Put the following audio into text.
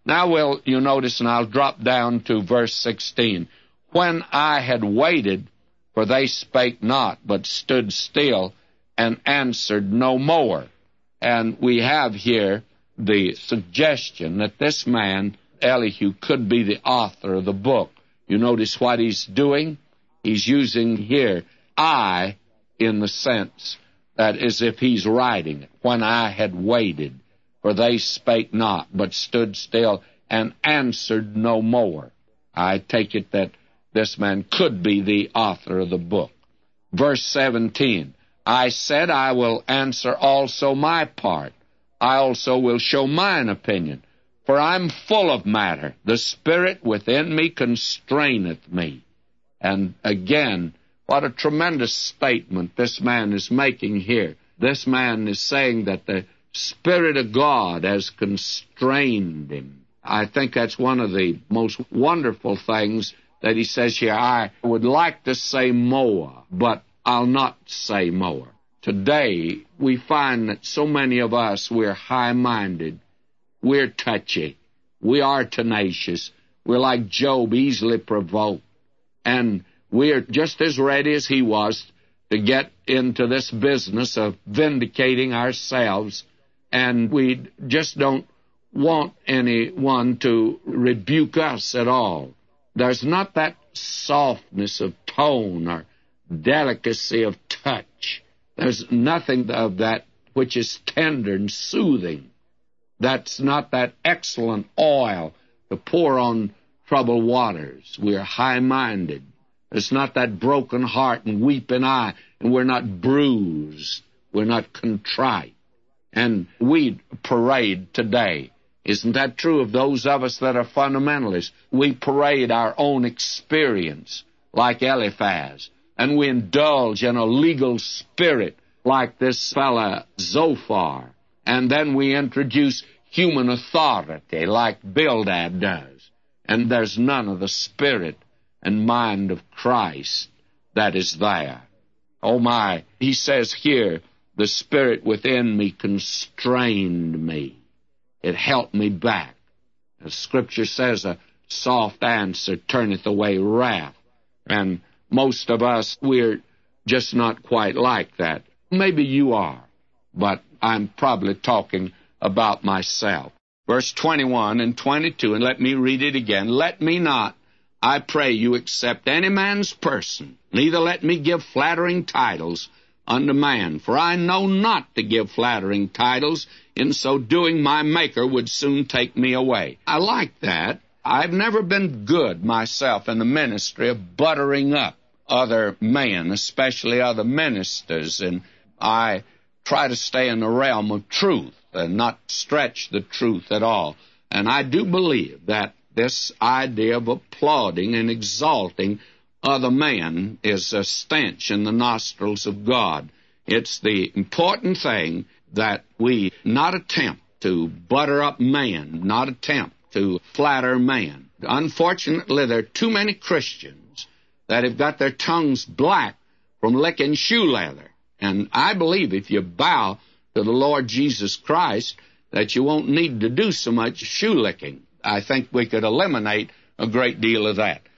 Now you notice, and I'll drop down to verse 16. When I had waited, for they spake not, but stood still, and answered no more. And we have here the suggestion that this man, Elihu, could be the author of the book. You notice what he's doing? He's using here I in the sense that as if he's writing it. When I had waited, for they spake not, but stood still, and answered no more. I take it that this man could be the author of the book. Verse 17, I said, I will answer also my part. I also will show mine opinion. For I'm full of matter. The spirit within me constraineth me. And again, what a tremendous statement this man is making here. This man is saying that the Spirit of God has constrained him. I think that's one of the most wonderful things that he says here. I would like to say more, but I'll not say more. Today, we find that so many of us, we're high-minded, we're touchy, we are tenacious, we're like Job, easily provoked, and we're just as ready as he was to get into this business of vindicating ourselves, and we just don't want anyone to rebuke us at all. There's not that softness of tone or delicacy of touch. There's nothing of that which is tender and soothing. That's not that excellent oil to pour on troubled waters. We're high-minded. It's not that broken heart and weeping eye, and we're not bruised. We're not contrite. And we parade today. Isn't that true of those of us that are fundamentalists? We parade our own experience like Eliphaz, and we indulge in a legal spirit like this fella Zophar, and then we introduce human authority like Bildad does, and there's none of the spirit and mind of Christ that is there. Oh my, he says here, the spirit within me constrained me. It held me back. The Scripture says a soft answer turneth away wrath. And most of us, we're just not quite like that. Maybe you are, but I'm probably talking about myself. Verse 21 and 22, and let me read it again. Let me not, I pray you, accept any man's person, neither let me give flattering titles unto man. For I know not to give flattering titles. In so doing, my Maker would soon take me away. I like that. I've never been good myself in the ministry of buttering up other men, especially other ministers, and I try to stay in the realm of truth and not stretch the truth at all. And I do believe that this idea of applauding and exalting other men is a stench in the nostrils of God. It's the important thing that we not attempt to butter up man, not attempt to flatter man. Unfortunately, there are too many Christians that have got their tongues black from licking shoe leather. And I believe if you bow to the Lord Jesus Christ, that you won't need to do so much shoe licking. I think we could eliminate a great deal of that.